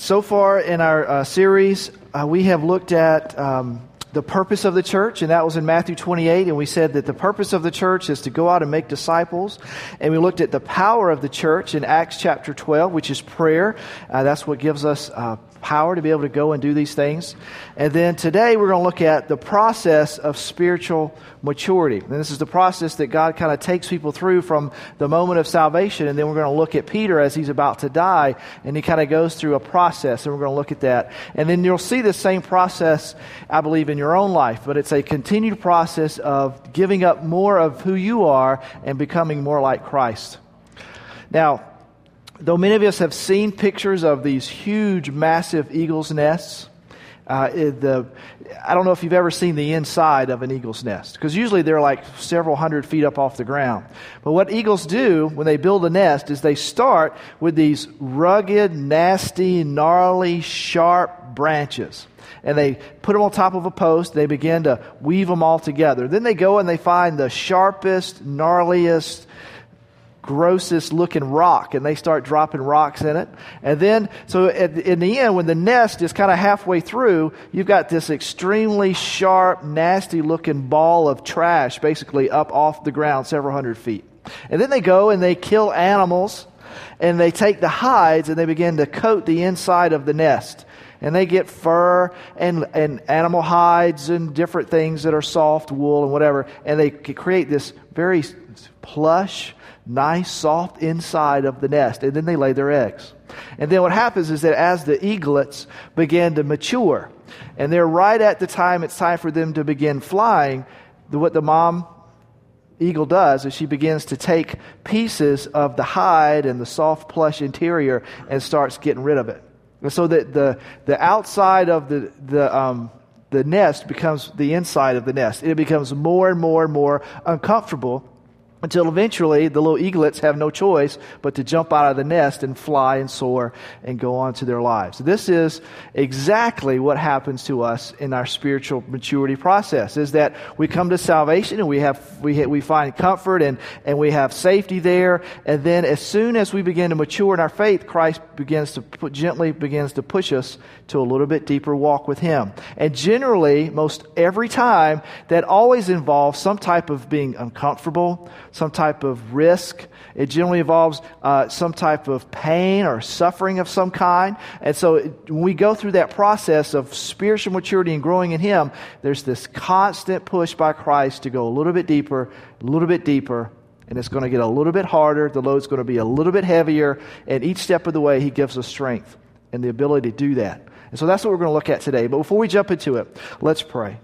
So far in our series, we have looked at the purpose of the church, and that was in Matthew 28, and we said that the purpose of the church is to go out and make disciples. And we looked at the power of the church in Acts chapter 12, which is prayer. That's what gives us power to be able to go and do these things. And then today we're going to look at the process of spiritual maturity. And this is the process that God kind of takes people through from the moment of salvation. And then we're going to look at Peter as he's about to die, and he kind of goes through a process, and we're going to look at that. And then you'll see the same process, I believe, in your own life, but it's a continued process of giving up more of who you are and becoming more like Christ. Now, though many of us have seen pictures of these huge, massive eagle's nests, I don't know if you've ever seen the inside of an eagle's nest, because usually they're like several hundred feet up off the ground. But what eagles do when they build a nest is they start with these rugged, nasty, gnarly, sharp branches. And they put them on top of a post. They begin to weave them all together. Then they go and they find the sharpest, gnarliest, grossest looking rock, and they start dropping rocks in it. And then, so in the end, when the nest is kind of halfway through, you've got this extremely sharp, nasty looking ball of trash basically up off the ground several hundred feet. And then they go and they kill animals, and they take the hides and they begin to coat the inside of the nest. And they get fur and animal hides and different things that are soft, wool and whatever, and they create this very plush, nice, soft inside of the nest, and then they lay their eggs. And then what happens is that as the eaglets begin to mature, and they're right at the time it's time for them to begin flying, what the mom eagle does is she begins to take pieces of the hide and the soft, plush interior and starts getting rid of it. And so that the outside of the nest becomes the inside of the nest. It becomes more and more and more uncomfortable, until eventually the little eaglets have no choice but to jump out of the nest and fly and soar and go on to their lives. This is exactly what happens to us in our spiritual maturity process, is that we come to salvation and we find comfort and we have safety there. And then as soon as we begin to mature in our faith, Christ gently begins to push us to a little bit deeper walk with Him. And generally, most every time, that always involves some type of being uncomfortable, some type of risk. It generally involves some type of pain or suffering of some kind. And so when we go through that process of spiritual maturity and growing in Him, there's this constant push by Christ to go a little bit deeper, and it's going to get a little bit harder. The load's going to be a little bit heavier. And each step of the way, He gives us strength and the ability to do that. And so that's what we're going to look at today. But before we jump into it, let's pray.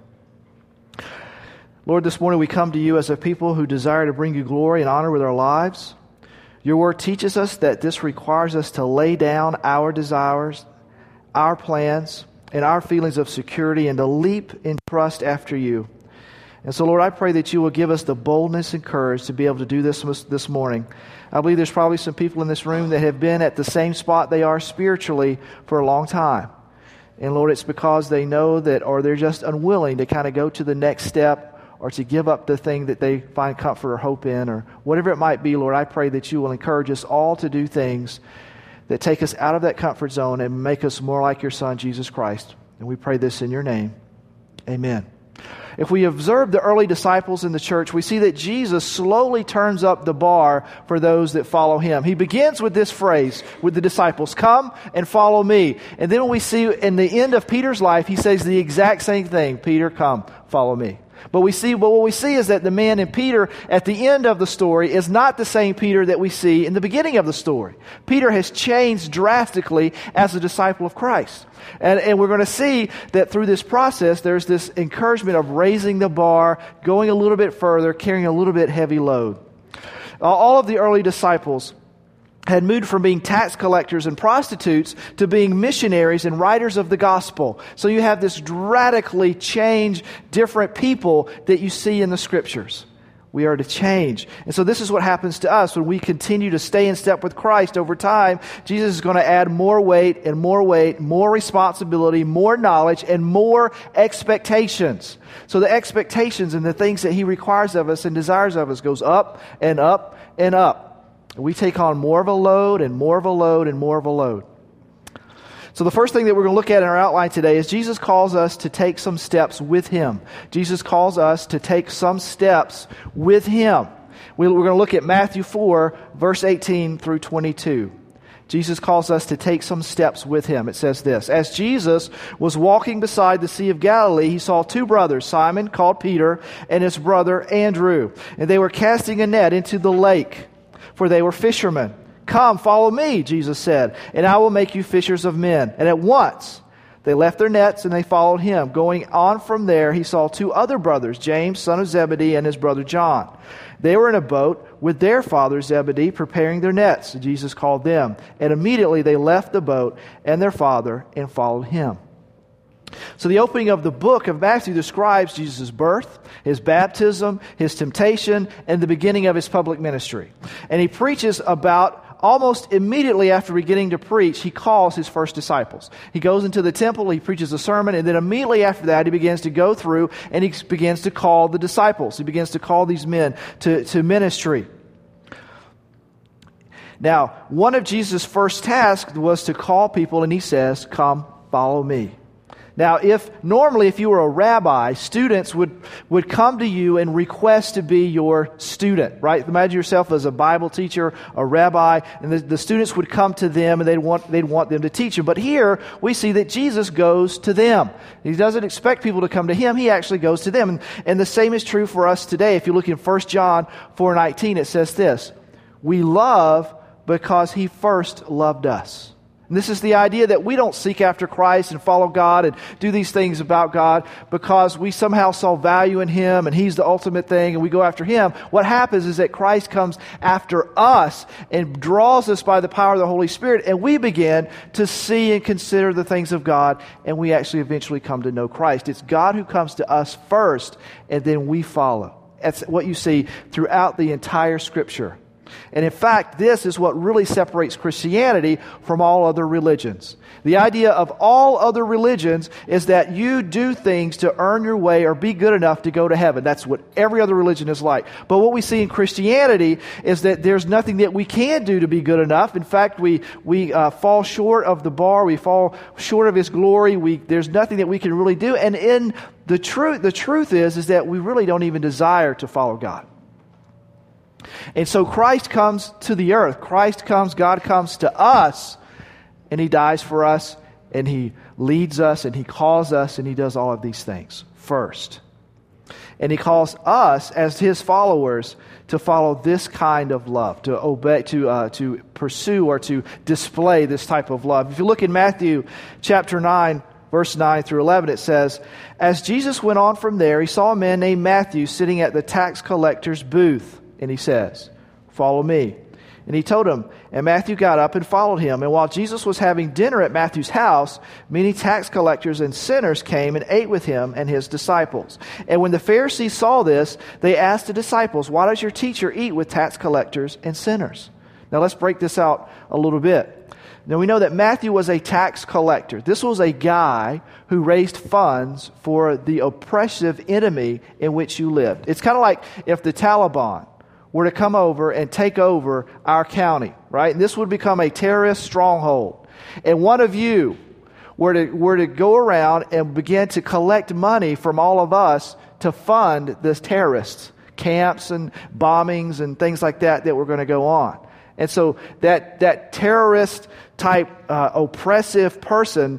Lord, this morning we come to You as a people who desire to bring You glory and honor with our lives. Your word teaches us that this requires us to lay down our desires, our plans, and our feelings of security, and to leap in trust after You. And so, Lord, I pray that You will give us the boldness and courage to be able to do this morning. I believe there's probably some people in this room that have been at the same spot they are spiritually for a long time. And Lord, it's because they know that, or they're just unwilling to kind of go to the next step, or to give up the thing that they find comfort or hope in, or whatever it might be. Lord, I pray that You will encourage us all to do things that take us out of that comfort zone and make us more like Your Son, Jesus Christ. And we pray this in Your name. Amen. If we observe the early disciples in the church, we see that Jesus slowly turns up the bar for those that follow Him. He begins with this phrase with the disciples, "Come and follow me." And then when we see in the end of Peter's life, He says the exact same thing. "Peter, come, follow me." But what we see is that the man in Peter at the end of the story is not the same Peter that we see in the beginning of the story. Peter has changed drastically as a disciple of Christ. And we're going to see that through this process, there's this encouragement of raising the bar, going a little bit further, carrying a little bit heavy load. All of the early disciples had moved from being tax collectors and prostitutes to being missionaries and writers of the gospel. So you have this radically changed, different people that you see in the Scriptures. We are to change. And so this is what happens to us when we continue to stay in step with Christ over time. Jesus is going to add more weight, more responsibility, more knowledge, and more expectations. So the expectations and the things that He requires of us and desires of us goes up and up and up. We take on more of a load and more of a load and more of a load. So the first thing that we're going to look at in our outline today is Jesus calls us to take some steps with Him. Jesus calls us to take some steps with Him. We're going to look at Matthew 4, verse 18 through 22. Jesus calls us to take some steps with Him. It says this: As Jesus was walking beside the Sea of Galilee, He saw two brothers, Simon, called Peter, and his brother Andrew. And they were casting a net into the lake, for they were fishermen. Come, follow me, Jesus said, and I will make you fishers of men. And at once they left their nets and they followed Him. Going on from there, He saw two other brothers, James, son of Zebedee, and his brother John. They were in a boat with their father Zebedee, preparing their nets. Jesus called them, and immediately they left the boat and their father and followed Him. So the opening of the book of Matthew describes Jesus' birth, His baptism, His temptation, and the beginning of His public ministry. And He preaches about, almost immediately after beginning to preach, He calls His first disciples. He goes into the temple, He preaches a sermon, and then immediately after that, He begins to go through and He begins to call the disciples. He begins to call these men to ministry. Now, one of Jesus' first tasks was to call people, and He says, "Come, follow me." Now, if you were a rabbi, students would come to you and request to be your student, right? Imagine yourself as a Bible teacher, a rabbi, and the students would come to them and they'd want them to teach them. But here we see that Jesus goes to them. He doesn't expect people to come to Him. He actually goes to them. And the same is true for us today. If you look in 1 John 4:19, it says this: "We love because He first loved us." And this is the idea that we don't seek after Christ and follow God and do these things about God because we somehow saw value in Him and He's the ultimate thing and we go after Him. What happens is that Christ comes after us and draws us by the power of the Holy Spirit, and we begin to see and consider the things of God, and we actually eventually come to know Christ. It's God who comes to us first, and then we follow. That's what you see throughout the entire Scripture. And in fact, this is what really separates Christianity from all other religions. The idea of all other religions is that you do things to earn your way or be good enough to go to heaven. That's what every other religion is like. But what we see in Christianity is that there's nothing that we can do to be good enough. In fact, we fall short of the bar. We fall short of His glory. There's nothing that we can really do. And in the truth is that we really don't even desire to follow God. And so Christ comes to the earth. God comes to us, and He dies for us, and He leads us, and He calls us, and He does all of these things first. And He calls us as His followers to follow this kind of love, to obey, to pursue or to display this type of love. If you look in Matthew chapter 9, verse 9 through 11, it says, "As Jesus went on from there, He saw a man named Matthew sitting at the tax collector's booth. And He says, 'Follow me.' And He told him, and Matthew got up and followed Him. And while Jesus was having dinner at Matthew's house, many tax collectors and sinners came and ate with Him and His disciples. And when the Pharisees saw this, they asked the disciples, 'Why does your teacher eat with tax collectors and sinners?'" Now let's break this out a little bit. Now we know that Matthew was a tax collector. This was a guy who raised funds for the oppressive enemy in which you lived. It's kind of like if the Taliban were to come over and take over our county, right? And this would become a terrorist stronghold. And one of you were to go around and begin to collect money from all of us to fund this terrorists, camps and bombings and things like that were going to go on. And so that terrorist type oppressive person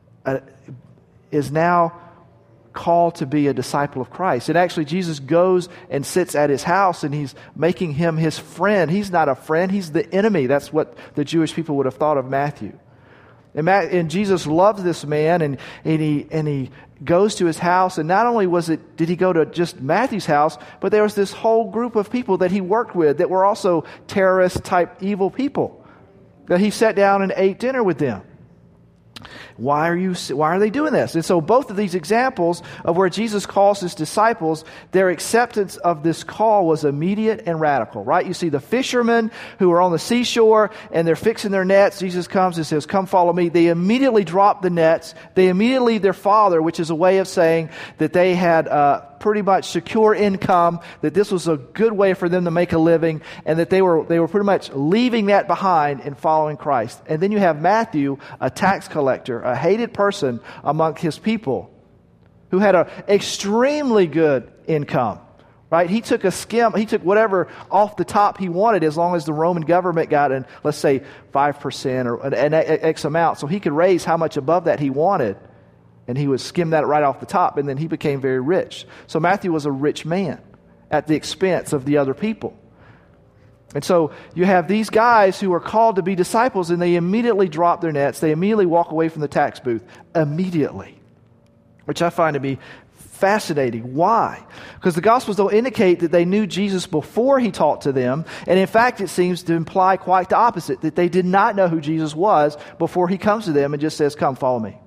is now called to be a disciple of Christ. And actually Jesus goes and sits at his house and He's making him His friend. He's not a friend, he's the enemy. That's what the Jewish people would have thought of Matthew. And Jesus loves this man, and he goes to his house, and not only did he go to just Matthew's house, but there was this whole group of people that he worked with that were also terrorist type evil people, that he sat down and ate dinner with them. Why are they doing this? And so both of these examples of where Jesus calls His disciples, their acceptance of this call was immediate and radical, right? You see the fishermen who are on the seashore and they're fixing their nets. Jesus comes and says, "Come follow me." They immediately drop the nets. They immediately leave their father, which is a way of saying that they had pretty much secure income, that this was a good way for them to make a living, and that they were pretty much leaving that behind and following Christ. And then you have Matthew, a tax collector, a hated person among his people, who had an extremely good income. Right? He took whatever off the top he wanted, as long as the Roman government got let's say 5% or an X amount. So he could raise how much above that he wanted, and he would skim that right off the top, and then he became very rich. So Matthew was a rich man at the expense of the other people. And so you have these guys who are called to be disciples, and they immediately drop their nets. They immediately walk away from the tax booth. Immediately. Which I find to be fascinating. Why? Because the Gospels don't indicate that they knew Jesus before he taught to them. And in fact, it seems to imply quite the opposite, that they did not know who Jesus was before he comes to them and just says, come, follow me.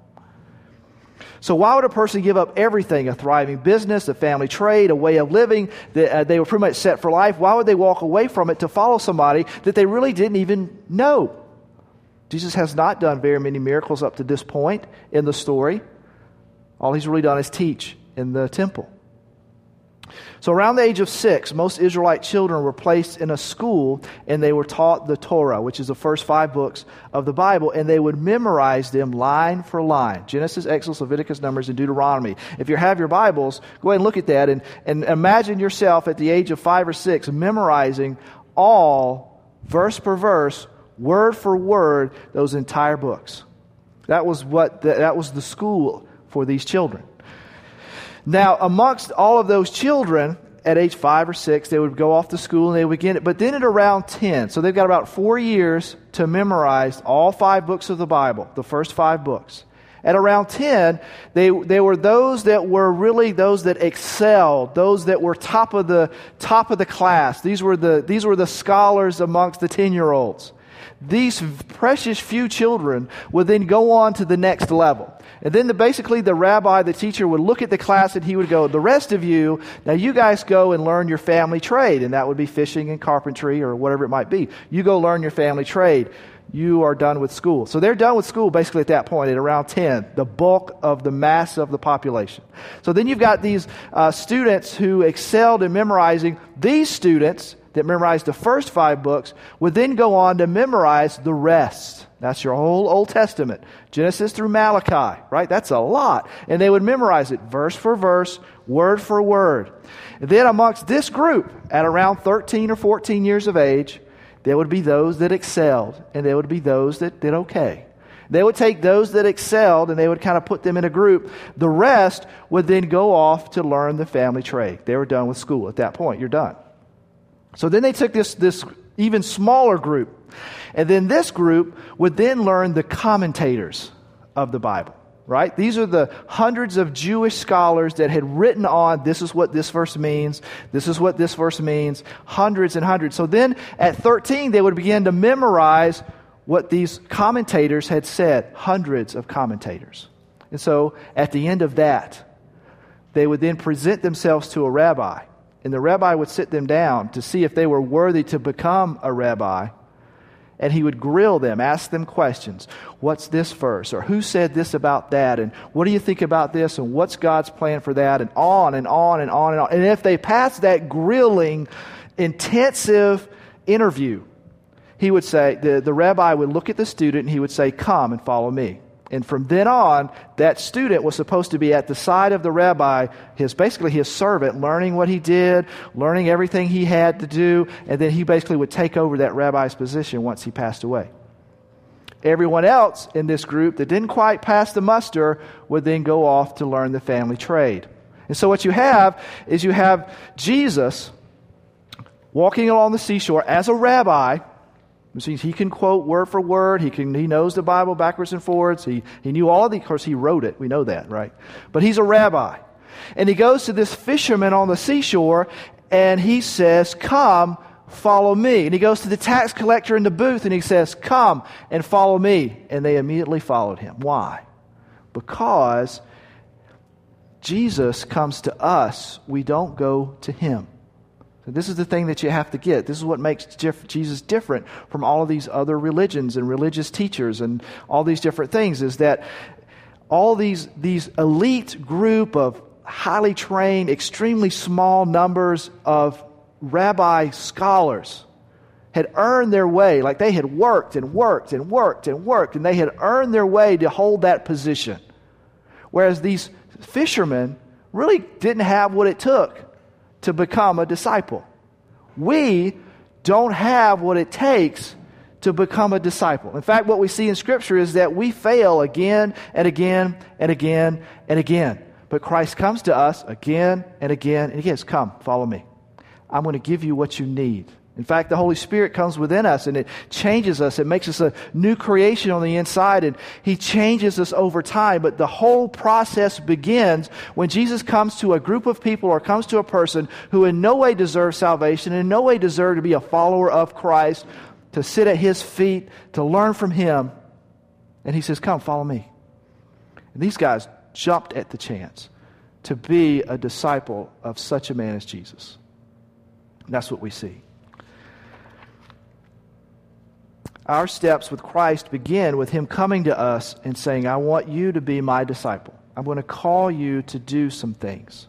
So why would a person give up everything, a thriving business, a family trade, a way of living that they were pretty much set for life? Why would they walk away from it to follow somebody that they really didn't even know? Jesus has not done very many miracles up to this point in the story. All he's really done is teach in the temple. So around the age of 6, most Israelite children were placed in a school, and they were taught the Torah, which is the first 5 books of the Bible, and they would memorize them line for line. Genesis, Exodus, Leviticus, Numbers, and Deuteronomy. If you have your Bibles, go ahead and look at that, and imagine yourself at the age of 5 or 6 memorizing all, verse per verse, word for word, those entire books. That was the school for these children. Now, amongst all of those children, at age 5 or 6, they would go off to school and they would begin it. But then at around 10, so they've got about 4 years to memorize all 5 books of the Bible, the first 5 books. At around 10, they were those that were really those that excelled, those that were top of the class. These were the scholars amongst the 10-year-olds. These precious few children would then go on to the next level. And then basically the rabbi, the teacher, would look at the class and he would go, the rest of you, now you guys go and learn your family trade. And that would be fishing and carpentry or whatever it might be. You go learn your family trade. You are done with school. So they're done with school basically at that point, at around 10, the bulk of the mass of the population. So then you've got these students who excelled in memorizing. These students that memorized the first 5 books would then go on to memorize the rest. That's your whole Old Testament, Genesis through Malachi, right? That's a lot. And they would memorize it verse for verse, word for word. And then amongst this group, at around 13 or 14 years of age, there would be those that excelled, and there would be those that did okay. They would take those that excelled, and they would kind of put them in a group. The rest would then go off to learn the family trade. They were done with school at that point. You're done. So then they took this even smaller group. And then this group would then learn the commentators of the Bible, right? These are the hundreds of Jewish scholars that had written on, this is what this verse means, this is what this verse means, hundreds and hundreds. So then at 13, they would begin to memorize what these commentators had said, hundreds of commentators. And so at the end of that, they would then present themselves to a rabbi. And the rabbi would sit them down to see if they were worthy to become a rabbi. And he would grill them, ask them questions. What's this verse? Or who said this about that? And what do you think about this? And what's God's plan for that? And on and on and on and on. And if they passed that grilling, intensive interview, he would say, the rabbi would look at the student and he would say, come and follow me. And from then on, that student was supposed to be at the side of the rabbi, basically his servant, learning what he did, learning everything he had to do, and then he basically would take over that rabbi's position once he passed away. Everyone else in this group that didn't quite pass the muster would then go off to learn the family trade. And so what you have is you have Jesus walking along the seashore as a rabbi. He can quote word for word. He knows the Bible backwards and forwards. He knew all of the, of course, he wrote it. We know that, right? But he's a rabbi. And he goes to this fisherman on the seashore and he says, come, follow me. And he goes to the tax collector in the booth and he says, come and follow me. And they immediately followed him. Why? Because Jesus comes to us. We don't go to him. So this is the thing that you have to get. This is what makes Jesus different from all of these other religions and religious teachers and all these different things, is that all these elite group of highly trained, extremely small numbers of rabbi scholars had earned their way, like they had worked and worked and worked and worked, and they had earned their way to hold that position. Whereas these fishermen really didn't have what it took to become a disciple. We don't have what it takes to become a disciple. In fact, what we see in Scripture is that we fail again and again and again and again. But Christ comes to us again and again and again. Come, follow me. I'm going to give you what you need. In fact, the Holy Spirit comes within us and it changes us. It makes us a new creation on the inside, and He changes us over time. But the whole process begins when Jesus comes to a group of people or comes to a person who in no way deserves salvation, in no way deserve to be a follower of Christ, to sit at His feet, to learn from Him. And He says, come, follow me. And these guys jumped at the chance to be a disciple of such a man as Jesus. And that's what we see. Our steps with Christ begin with Him coming to us and saying, I want you to be my disciple. I'm going to call you to do some things.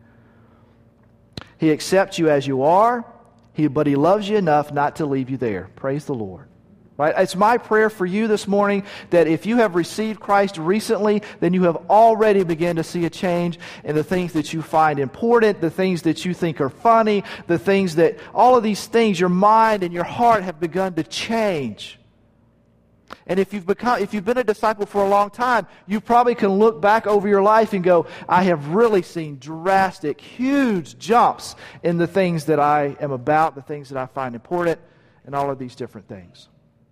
He accepts you as you are, but He loves you enough not to leave you there. Praise the Lord. Right? It's my prayer for you this morning that if you have received Christ recently, then you have already begun to see a change in the things that you find important, the things that you think are funny, the things that, all of these things, your mind and your heart have begun to change. And if you've been a disciple for a long time, you probably can look back over your life and go, I have really seen drastic, huge jumps in the things that I am about, the things that I find important, and all of these different things.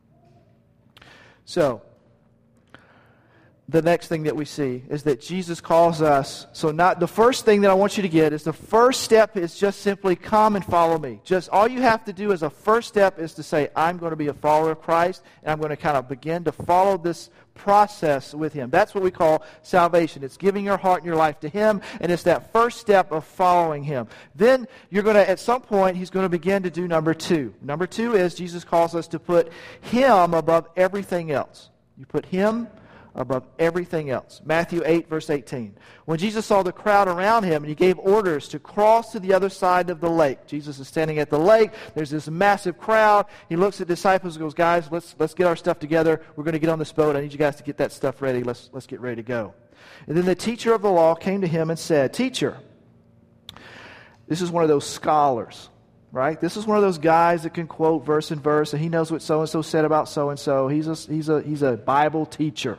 So, the next thing that we see is that Jesus calls us. So not the first thing that I want you to get is the first step is just simply come and follow me. Just all you have to do as a first step is to say, I'm going to be a follower of Christ, and I'm going to kind of begin to follow this process with Him. That's what we call salvation. It's giving your heart and your life to Him, and it's that first step of following Him. Then you're going to, at some point, He's going to begin to do number two. Number two is Jesus calls us to put Him above everything else. You put Him above everything else. Matthew 8, verse 18. When Jesus saw the crowd around Him, and He gave orders to cross to the other side of the lake. Jesus is standing at the lake. There's this massive crowd. He looks at the disciples and goes, guys, let's get our stuff together. We're going to get on this boat. I need you guys to get that stuff ready. Let's get ready to go. And then the teacher of the law came to Him and said, Teacher, this is one of those scholars, right? This is one of those guys that can quote verse and verse, and he knows what so-and-so said about so-and-so. He's a Bible teacher.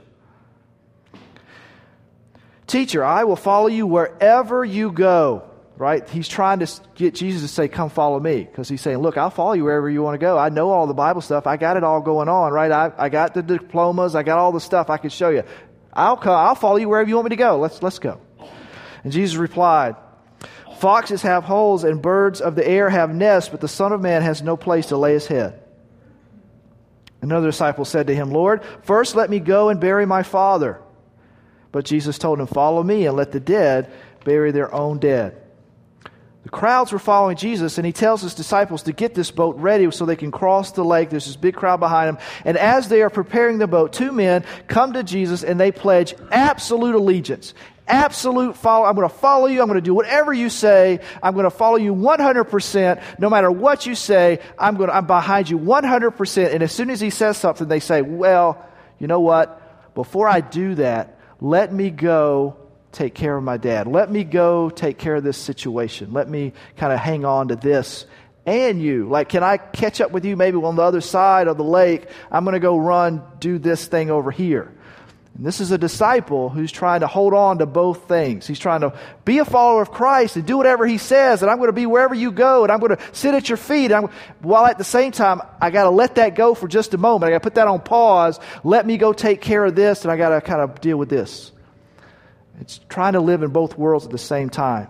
Teacher, I will follow you wherever you go. Right? He's trying to get Jesus to say, come follow me. Because He's saying, look, I'll follow you wherever you want to go. I know all the Bible stuff. I got it all going on, right? I got the diplomas. I got all the stuff I can show you. I'll follow you wherever you want me to go. Let's go. And Jesus replied, Foxes have holes and birds of the air have nests, but the Son of Man has no place to lay His head. Another disciple said to Him, Lord, first let me go and bury my father. But Jesus told him, follow me and let the dead bury their own dead. The crowds were following Jesus, and He tells His disciples to get this boat ready so they can cross the lake. There's this big crowd behind them. And as they are preparing the boat, two men come to Jesus and they pledge absolute allegiance. Absolute follow. I'm going to follow you. I'm going to do whatever you say. I'm going to follow you 100%. No matter what you say, I'm behind you 100%. And as soon as He says something, they say, well, you know what? Before I do that, let me go take care of my dad. Let me go take care of this situation. Let me kind of hang on to this and you. Like, can I catch up with you maybe on the other side of the lake? I'm going to go do this thing over here. And this is a disciple who's trying to hold on to both things. He's trying to be a follower of Christ and do whatever He says, and I'm going to be wherever you go, and I'm going to sit at your feet. While at the same time, I got to let that go for just a moment. I got to put that on pause. Let me go take care of this, and I got to kind of deal with this. It's trying to live in both worlds at the same time.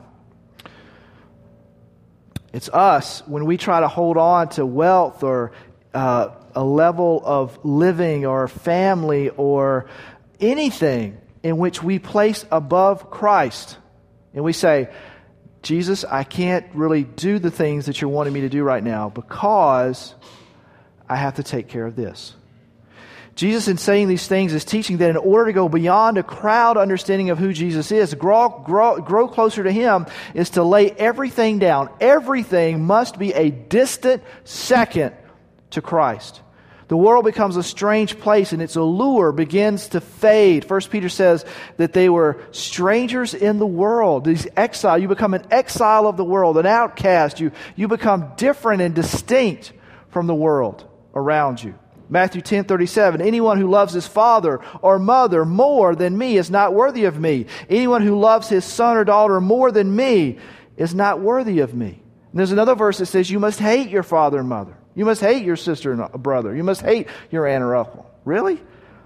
It's us when we try to hold on to wealth or a level of living or family or anything in which we place above Christ. And we say, Jesus, I can't really do the things that you're wanting me to do right now because I have to take care of this. Jesus, in saying these things, is teaching that in order to go beyond a crowd understanding of who Jesus is, grow closer to Him, is to lay everything down. Everything must be a distant second to Christ. The world becomes a strange place and its allure begins to fade. 1 Peter says that they were strangers in the world. These exile, you become an exile of the world, an outcast. You become different and distinct from the world around you. Matthew 10:37, anyone who loves his father or mother more than me is not worthy of me. Anyone who loves his son or daughter more than me is not worthy of me. And there's another verse that says you must hate your father and mother. You must hate your sister and brother. You must hate your aunt or uncle. Really?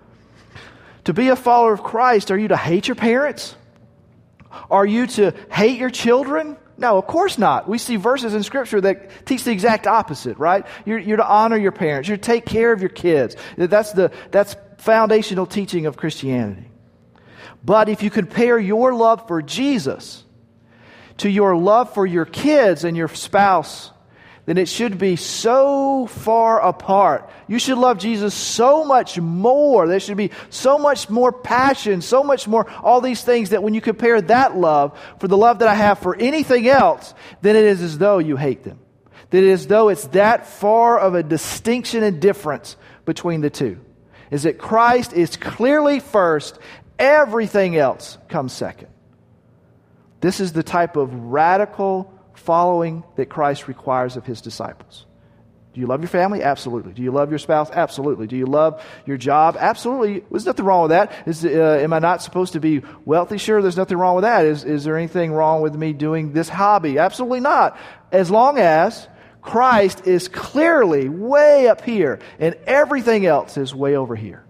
To be a follower of Christ, are you to hate your parents? Are you to hate your children? No, of course not. We see verses in Scripture that teach the exact opposite, right? You're to honor your parents. You're to take care of your kids. That's foundational teaching of Christianity. But if you compare your love for Jesus to your love for your kids and your spouse, then it should be so far apart. You should love Jesus so much more. There should be so much more passion, so much more, all these things that when you compare that love for the love that I have for anything else, then it is as though you hate them. That it is as though it's that far of a distinction and difference between the two. Is that Christ is clearly first, everything else comes second. This is the type of radical following that Christ requires of His disciples. Do you love your family? Absolutely. Do you love your spouse? Absolutely. Do you love your job? Absolutely. There's nothing wrong with that. Am I not supposed to be wealthy? Sure, there's nothing wrong with that. Is there anything wrong with me doing this hobby? Absolutely not. As long as Christ is clearly way up here and everything else is way over here.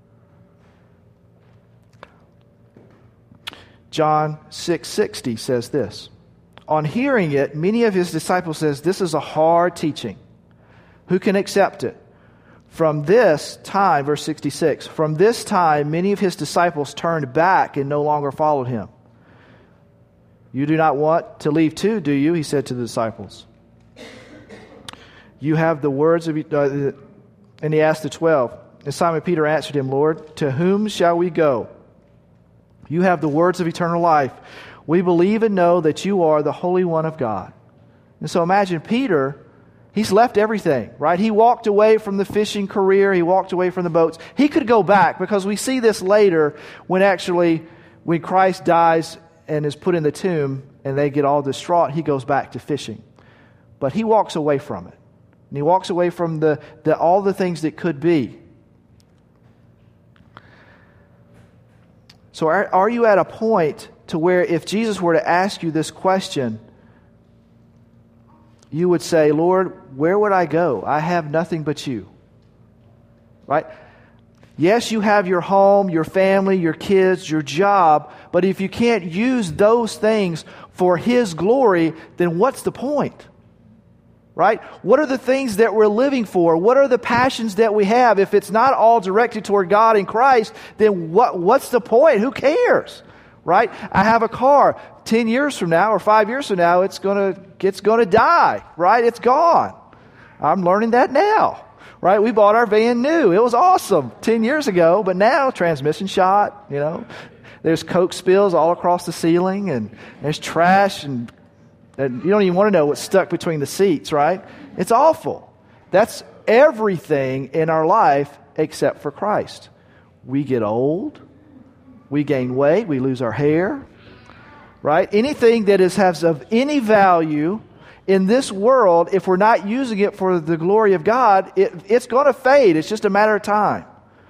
John 6:60 says this. On hearing it, many of His disciples says, this is a hard teaching. Who can accept it? From this time, verse 66, from this time, many of His disciples turned back and no longer followed Him. You do not want to leave too, do you? He said to the disciples. You have the words of, and He asked the 12. And Simon Peter answered Him, Lord, to whom shall we go? You have the words of eternal life. We believe and know that You are the Holy One of God. And so imagine Peter, he's left everything, right? He walked away from the fishing career. He walked away from the boats. He could go back because we see this later when Christ dies and is put in the tomb and they get all distraught, He goes back to fishing. But He walks away from it. And He walks away from all the things that could be. So are you at a point to where if Jesus were to ask you this question, you would say, Lord, where would I go? I have nothing but You. Right? Yes, you have your home, your family, your kids, your job, but if you can't use those things for His glory, then what's the point? Right? What are the things that we're living for? What are the passions that we have? If it's not all directed toward God and Christ, then what's the point? Who cares? Right? I have a car. 10 years from now or 5 years from now, it's gonna die. Right? It's gone. I'm learning that now. Right? We bought our van new. It was awesome 10 years ago, but now transmission shot, there's Coke spills all across the ceiling and there's trash and you don't even want to know what's stuck between the seats, right? It's awful. That's everything in our life except for Christ. We get old. We gain weight. We lose our hair. Right? Anything that has of any value in this world, if we're not using it for the glory of God, it's going to fade. It's just a matter of time.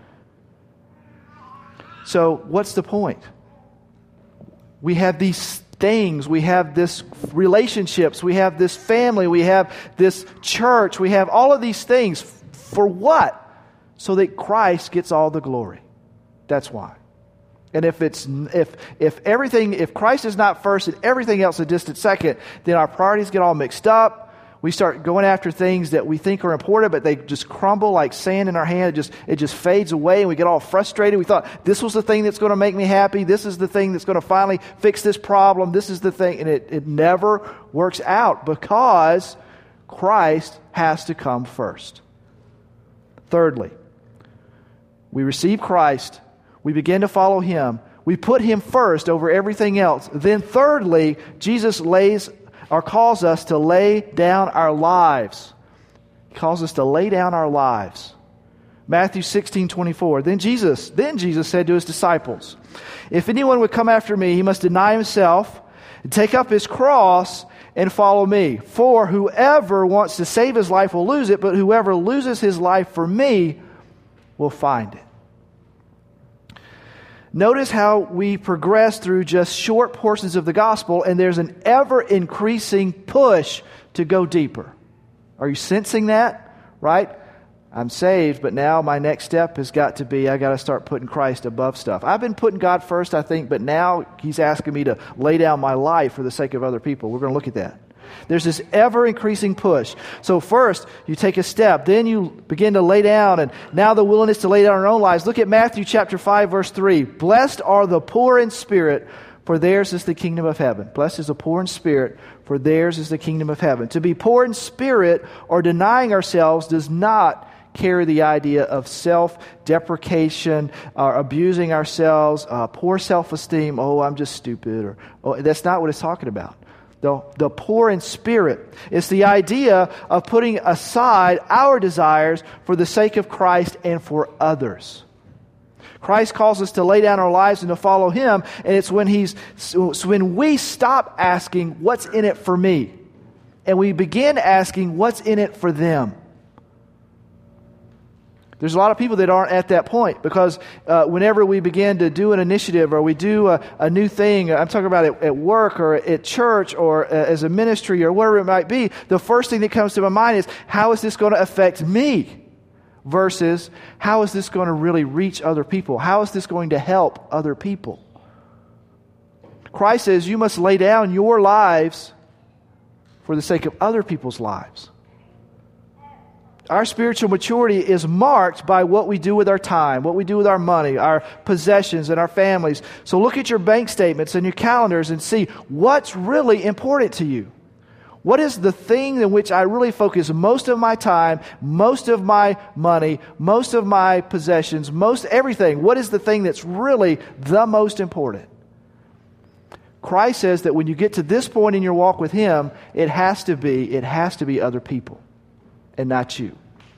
So what's the point? We have these things, we have this relationships, we have this family, we have this church, we have all of these things. For what? So that Christ gets all the glory. That's why. And if Christ is not first and everything else a distant second, then our priorities get all mixed up. We start going after things that we think are important, but they just crumble like sand in our hand. It just fades away, and we get all frustrated. We thought, this was the thing that's going to make me happy. This is the thing that's going to finally fix this problem. This is the thing. And it never works out because Christ has to come first. Thirdly, We receive Christ. We begin to follow Him. We put Him first over everything else. Then thirdly, Jesus calls us to lay down our lives. He calls us to lay down our lives. Matthew 16:24. Then Jesus said to His disciples, "If anyone would come after me, he must deny himself and take up his cross and follow me. For whoever wants to save his life will lose it, but whoever loses his life for me will find it." Notice how we progress through just short portions of the gospel, and there's an ever-increasing push to go deeper. Are you sensing that? Right? I'm saved, but now my next step has got to be, I got to start putting Christ above stuff. I've been putting God first, I think, but now He's asking me to lay down my life for the sake of other people. We're going to look at that. There's this ever-increasing push. So first, you take a step. Then you begin to lay down. And now the willingness to lay down our own lives. Look at Matthew chapter 5, verse 3. "Blessed are the poor in spirit, for theirs is the kingdom of heaven." Blessed is the poor in spirit, for theirs is the kingdom of heaven. To be poor in spirit or denying ourselves does not carry the idea of self-deprecation or abusing ourselves, poor self-esteem. Oh, I'm just stupid. That's not what it's talking about. The poor in spirit. It's the idea of putting aside our desires for the sake of Christ and for others. Christ calls us to lay down our lives and to follow Him, and it's when we stop asking, what's in it for me? And we begin asking, what's in it for them? There's a lot of people that aren't at that point because whenever we begin to do an initiative or we do a new thing, I'm talking about at work or at church or as a ministry or whatever it might be, the first thing that comes to my mind is, how is this going to affect me? Versus, how is this going to really reach other people? How is this going to help other people? Christ says you must lay down your lives for the sake of other people's lives. Our spiritual maturity is marked by what we do with our time, what we do with our money, our possessions, and our families. So look at your bank statements and your calendars and see what's really important to you. What is the thing in which I really focus most of my time, most of my money, most of my possessions, most everything? What is the thing that's really the most important? Christ says that when you get to this point in your walk with Him, it has to be other people and not you.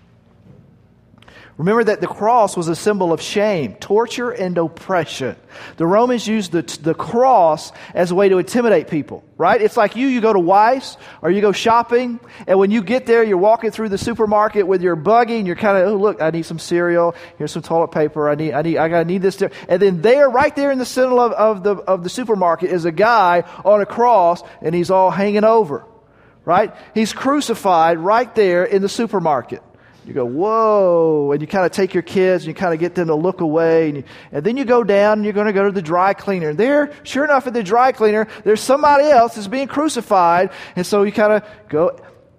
Remember that the cross was a symbol of shame, torture, and oppression. The Romans used the cross as a way to intimidate people, right? It's like you go to Weis or you go shopping, and when you get there, you're walking through the supermarket with your buggy, and you're kind of, oh, look, I need some cereal, here's some toilet paper, I gotta need this. And then right there in the center of the supermarket is a guy on a cross, and he's all hanging over, right? He's crucified right there in the supermarket. You go, whoa, and you kind of take your kids and you kind of get them to look away. And then you go down and you're going to go to the dry cleaner. And there, sure enough, at the dry cleaner, there's somebody else that's being crucified. And so you kind of go,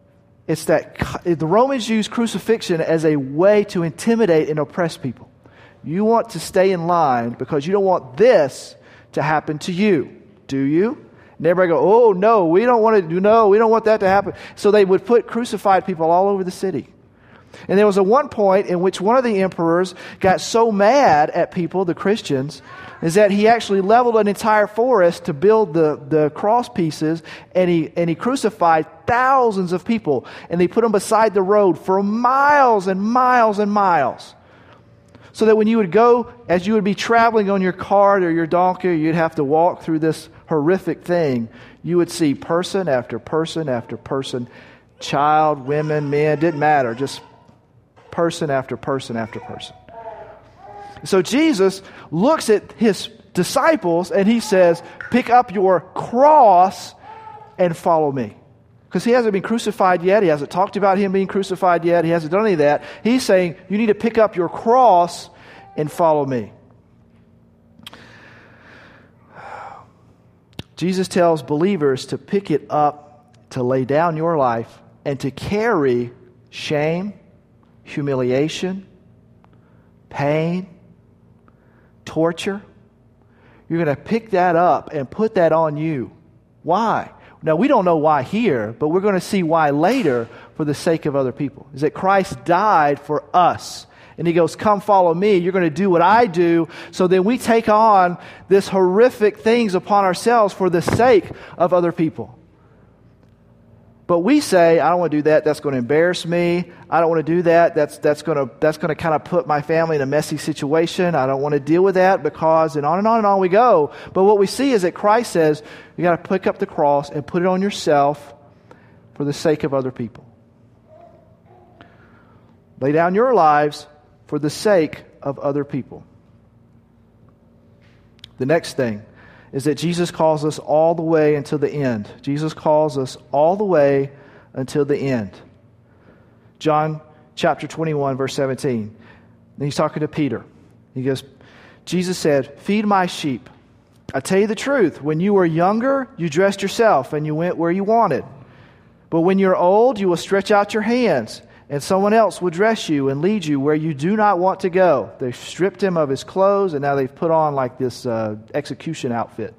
the Romans use crucifixion as a way to intimidate and oppress people. You want to stay in line because you don't want this to happen to you. Do you? And everybody go, oh, no, we don't want that to happen. So they would put crucified people all over the city. And there was one point in which one of the emperors got so mad at people, the Christians, is that he actually leveled an entire forest to build the cross pieces, and he crucified thousands of people, and they put them beside the road for miles and miles and miles. So that when you would go, as you would be traveling on your cart or your donkey, you'd have to walk through this horrific thing, you would see person after person after person, child, women, men, didn't matter, just person after person after person. So Jesus looks at His disciples and He says, pick up your cross and follow me. Because He hasn't been crucified yet. He hasn't talked about Him being crucified yet. He hasn't done any of that. He's saying, you need to pick up your cross and follow me. Jesus tells believers to pick it up, to lay down your life, and to carry shame, humiliation, pain, torture. You're going to pick that up and put that on you. Why? Now, we don't know why here, but we're going to see why later for the sake of other people. Is that Christ died for us, And he goes, come follow me. You're going to do what I do. So then we take on this horrific things upon ourselves for the sake of other people. But we say, I don't want to do that. That's going to embarrass me. I don't want to do that. That's going to kind of put my family in a messy situation. I don't want to deal with that because, and on and on and on we go. But what we see is that Christ says, you got to pick up the cross and put it on yourself for the sake of other people. Lay down your lives for the sake of other people. The next thing is that Jesus calls us all the way until the end. Jesus calls us all the way until the end. John chapter 21, verse 17. And he's talking to Peter. He goes, Jesus said, feed my sheep. I tell you the truth, when you were younger, you dressed yourself and you went where you wanted. But when you're old, you will stretch out your hands, and someone else will dress you and lead you where you do not want to go. They've stripped him of his clothes, and now they've put on like this execution outfit.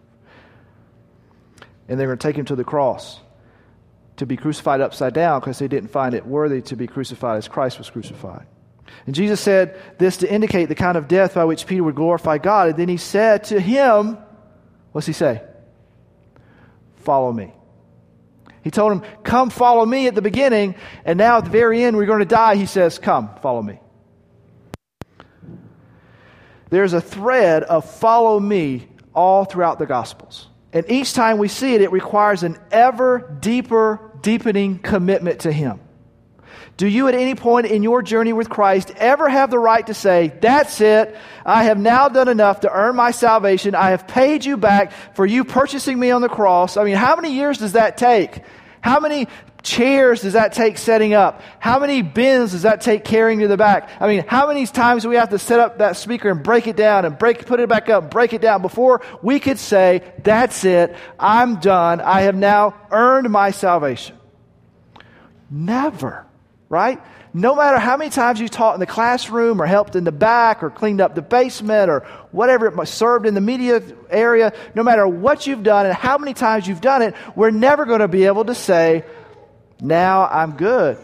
And they're going to take him to the cross to be crucified upside down because they didn't find it worthy to be crucified as Christ was crucified. And Jesus said this to indicate the kind of death by which Peter would glorify God. And then he said to him, what's he say? Follow me. He told him, come follow me at the beginning, and now at the very end, we're going to die. He says, come, follow me. There's a thread of follow me all throughout the Gospels. And each time we see it, it requires an ever deeper, deepening commitment to Him. Do you at any point in your journey with Christ ever have the right to say, that's it, I have now done enough to earn my salvation, I have paid you back for you purchasing me on the cross? I mean, how many years does that take? How many chairs does that take setting up? How many bins does that take carrying to the back? I mean, how many times do we have to set up that speaker and break it down and put it back up, break it down before we could say, that's it, I'm done, I have now earned my salvation? Never. Right? No matter how many times you taught in the classroom or helped in the back or cleaned up the basement or whatever it was, served in the media area, no matter what you've done and how many times you've done it, we're never going to be able to say, now I'm good.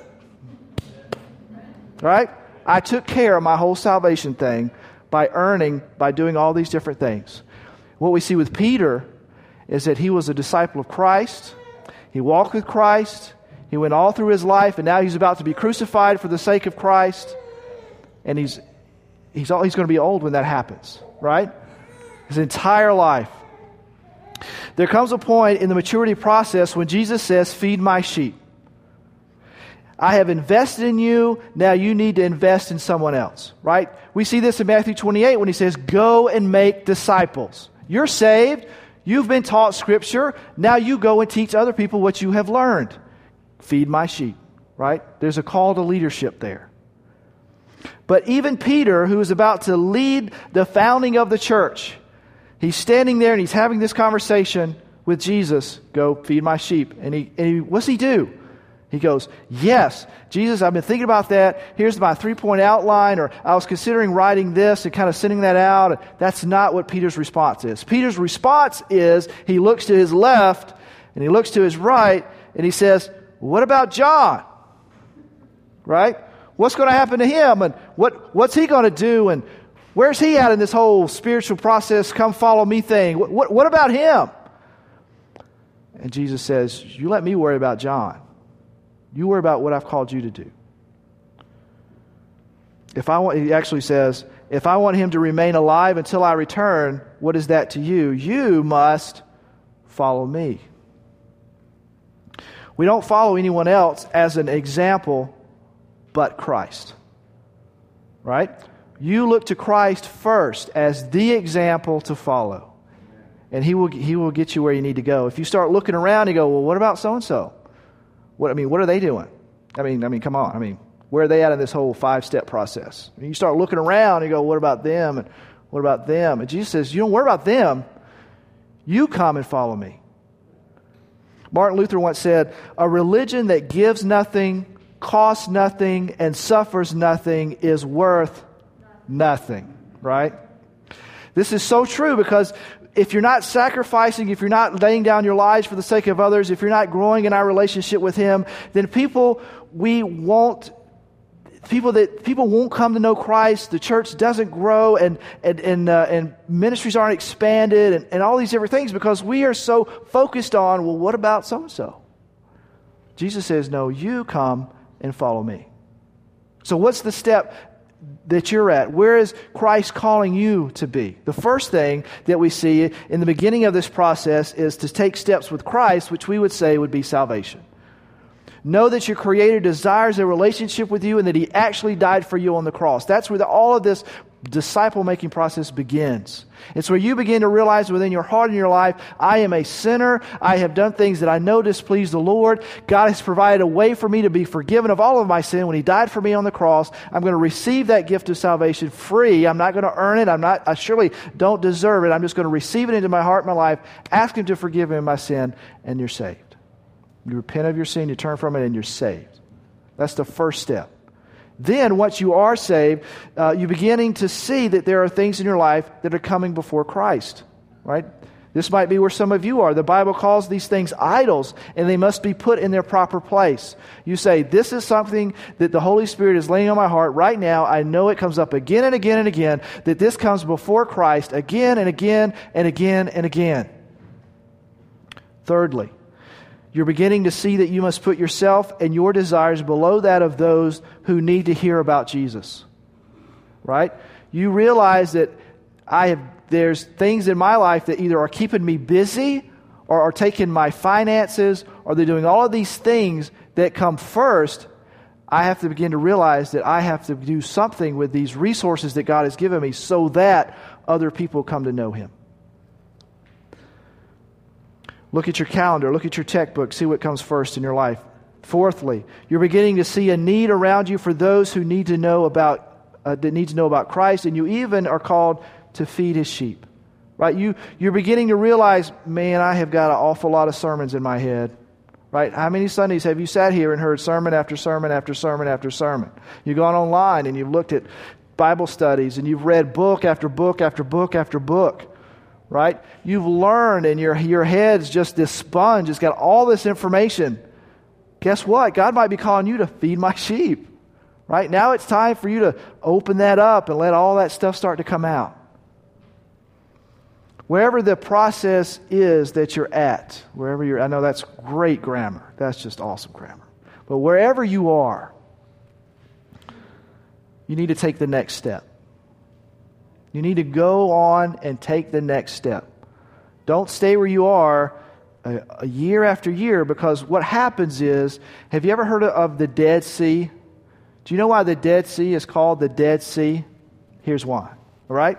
Right? I took care of my whole salvation thing by doing all these different things. What we see with Peter is that he was a disciple of Christ. He walked with Christ. He went all through his life, and now he's about to be crucified for the sake of Christ. And he's going to be old when that happens, right? His entire life. There comes a point in the maturity process when Jesus says, feed my sheep. I have invested in you, now you need to invest in someone else, right? We see this in Matthew 28 when he says, go and make disciples. You're saved, you've been taught Scripture, now you go and teach other people what you have learned. Feed my sheep, right? There's a call to leadership there. But even Peter, who is about to lead the founding of the church, he's standing there and he's having this conversation with Jesus. Go feed my sheep. And he what's he do? He goes, yes, Jesus, I've been thinking about that. Here's my 3-point outline, or I was considering writing this and kind of sending that out. That's not what Peter's response is. Peter's response is he looks to his left and he looks to his right and he says, what about John? Right? What's going to happen to him? And what's he going to do? And where's he at in this whole spiritual process, come follow me thing? What about him? And Jesus says, you let me worry about John. You worry about what I've called you to do. He actually says, if I want him to remain alive until I return, what is that to you? You must follow me. We don't follow anyone else as an example but Christ. Right? You look to Christ first as the example to follow. And He will get you where you need to go. If you start looking around and you go, well, what about so-and-so? What are they doing? I mean, come on. Where are they at in this whole 5-step process? You start looking around and you go, what about them? And what about them? And Jesus says, you don't worry about them. You come and follow me. Martin Luther once said, a religion that gives nothing, costs nothing, and suffers nothing is worth nothing. Right? This is so true because if you're not sacrificing, if you're not laying down your lives for the sake of others, if you're not growing in our relationship with Him, then people, we won't People won't come to know Christ. The church doesn't grow, and ministries aren't expanded, and all these different things because we are so focused on, well, what about so and so? Jesus says, no, you come and follow me. So what's the step that you're at? Where is Christ calling you to be? The first thing that we see in the beginning of this process is to take steps with Christ, which we would say would be salvation. Know that your Creator desires a relationship with you and that He actually died for you on the cross. That's where all of this disciple-making process begins. It's where you begin to realize within your heart and your life, I am a sinner. I have done things that I know displease the Lord. God has provided a way for me to be forgiven of all of my sin. When He died for me on the cross, I'm going to receive that gift of salvation free. I'm not going to earn it. I surely don't deserve it. I'm just going to receive it into my heart and my life, ask Him to forgive me of my sin, and you're saved. You repent of your sin, you turn from it, and you're saved. That's the first step. Then, once you are saved, you're beginning to see that there are things in your life that are coming before Christ, right? This might be where some of you are. The Bible calls these things idols, and they must be put in their proper place. You say, this is something that the Holy Spirit is laying on my heart right now. I know it comes up again and again and again, that this comes before Christ again and again and again and again. Thirdly, you're beginning to see that you must put yourself and your desires below that of those who need to hear about Jesus. Right? You realize that there's things in my life that either are keeping me busy or are taking my finances, or they're doing all of these things that come first. I have to begin to realize that I have to do something with these resources that God has given me so that other people come to know Him. Look at your calendar, look at your checkbook, see what comes first in your life. Fourthly, you're beginning to see a need around you for those who need to know about Christ, and you even are called to feed His sheep. Right? You're beginning to realize, man, I have got an awful lot of sermons in my head. Right? How many Sundays have you sat here and heard sermon after sermon after sermon after sermon? You've gone online and you've looked at Bible studies and you've read book after book after book after book. Right? You've learned, and your head's just this sponge. It's got all this information. Guess what? God might be calling you to feed my sheep. Right? Now it's time for you to open that up and let all that stuff start to come out. Wherever the process is that you're at, I know that's great grammar. That's just awesome grammar. But wherever you are, you need to take the next step. You need to go on and take the next step. Don't stay where you are a year after year, because what happens is, have you ever heard of the Dead Sea? Do you know why the Dead Sea is called the Dead Sea? Here's why. All right?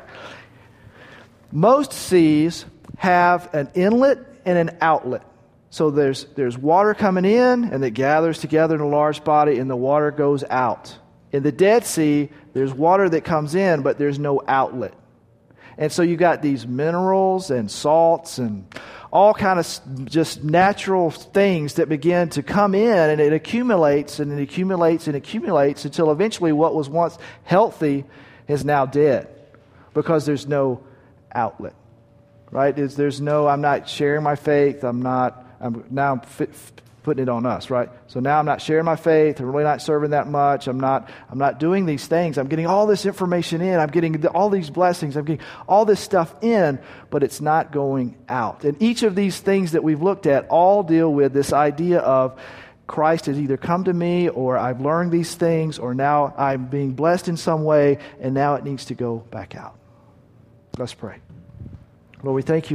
Most seas have an inlet and an outlet. So there's water coming in, and it gathers together in a large body, and the water goes out. In the Dead Sea, there's water that comes in, but there's no outlet. And so you got these minerals and salts and all kind of just natural things that begin to come in, and it accumulates and it accumulates and accumulates until eventually what was once healthy is now dead because there's no outlet. Right? I'm not sharing my faith. I'm putting it on us, right? So now I'm not sharing my faith. I'm really not serving that much. I'm not doing these things. I'm getting all this information in. I'm getting all these blessings. I'm getting all this stuff in, but it's not going out. And each of these things that we've looked at all deal with this idea of Christ has either come to me, or I've learned these things, or now I'm being blessed in some way, and now it needs to go back out. Let's pray. Lord, we thank you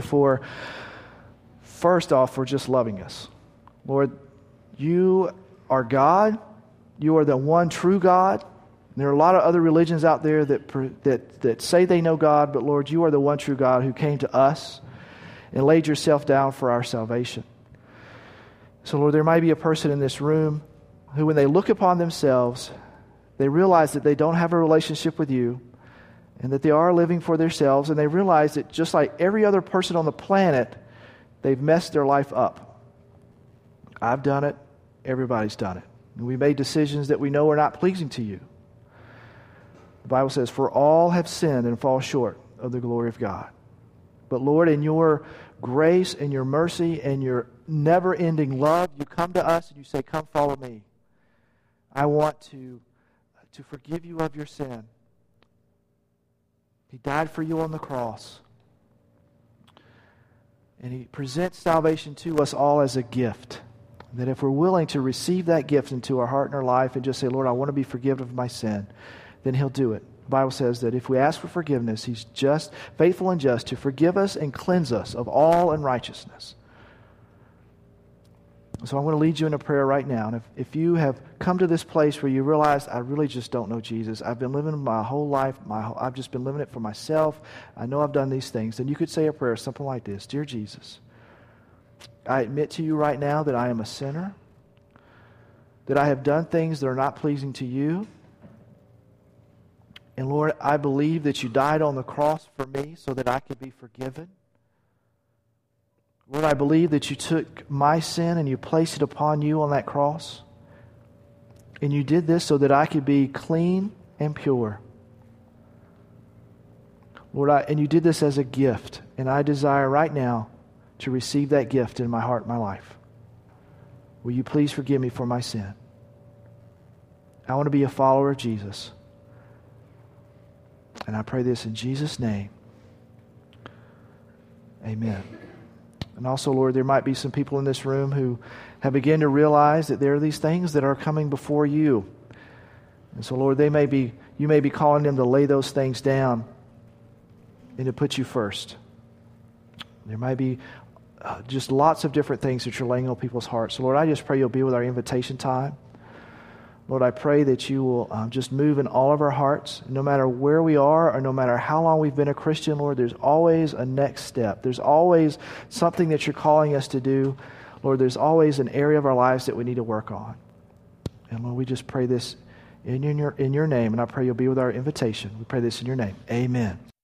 first off, for just loving us. Lord, you are God. You are the one true God. There are a lot of other religions out there that say they know God, but Lord, you are the one true God who came to us and laid yourself down for our salvation. So Lord, there might be a person in this room who, when they look upon themselves, they realize that they don't have a relationship with you and that they are living for themselves, and they realize that just like every other person on the planet, they've messed their life up. I've done it. Everybody's done it. And we made decisions that we know are not pleasing to you. The Bible says, for all have sinned and fall short of the glory of God. But Lord, in your grace and your mercy and your never-ending love, you come to us and you say, come follow me. I want to to forgive you of your sin. He died for you on the cross. And He presents salvation to us all as a gift. That if we're willing to receive that gift into our heart and our life and just say, Lord, I want to be forgiven of my sin, then He'll do it. The Bible says that if we ask for forgiveness, He's just, faithful and just to forgive us and cleanse us of all unrighteousness. So I'm going to lead you in a prayer right now. And if you have come to this place where you realize, I really just don't know Jesus. I've been living my whole life. I've just been living it for myself. I know I've done these things. Then you could say a prayer, something like this. Dear Jesus, I admit to you right now that I am a sinner, that I have done things that are not pleasing to you. And Lord, I believe that you died on the cross for me so that I could be forgiven. Lord, I believe that you took my sin and you placed it upon you on that cross. And you did this so that I could be clean and pure. Lord, and you did this as a gift. And I desire right now to receive that gift in my heart and my life. Will you please forgive me for my sin? I want to be a follower of Jesus. And I pray this in Jesus' name. Amen. And also, Lord, there might be some people in this room who have begun to realize that there are these things that are coming before you. And so, Lord, you may be calling them to lay those things down and to put you first. There might be just lots of different things that you're laying on people's hearts. So, Lord, I just pray you'll be with our invitation time. Lord, I pray that you will just move in all of our hearts, no matter where we are or no matter how long we've been a Christian. Lord, there's always a next step. There's always something that you're calling us to do. Lord, there's always an area of our lives that we need to work on. And Lord, we just pray this in your name, and I pray you'll be with our invitation. We pray this in your name. Amen.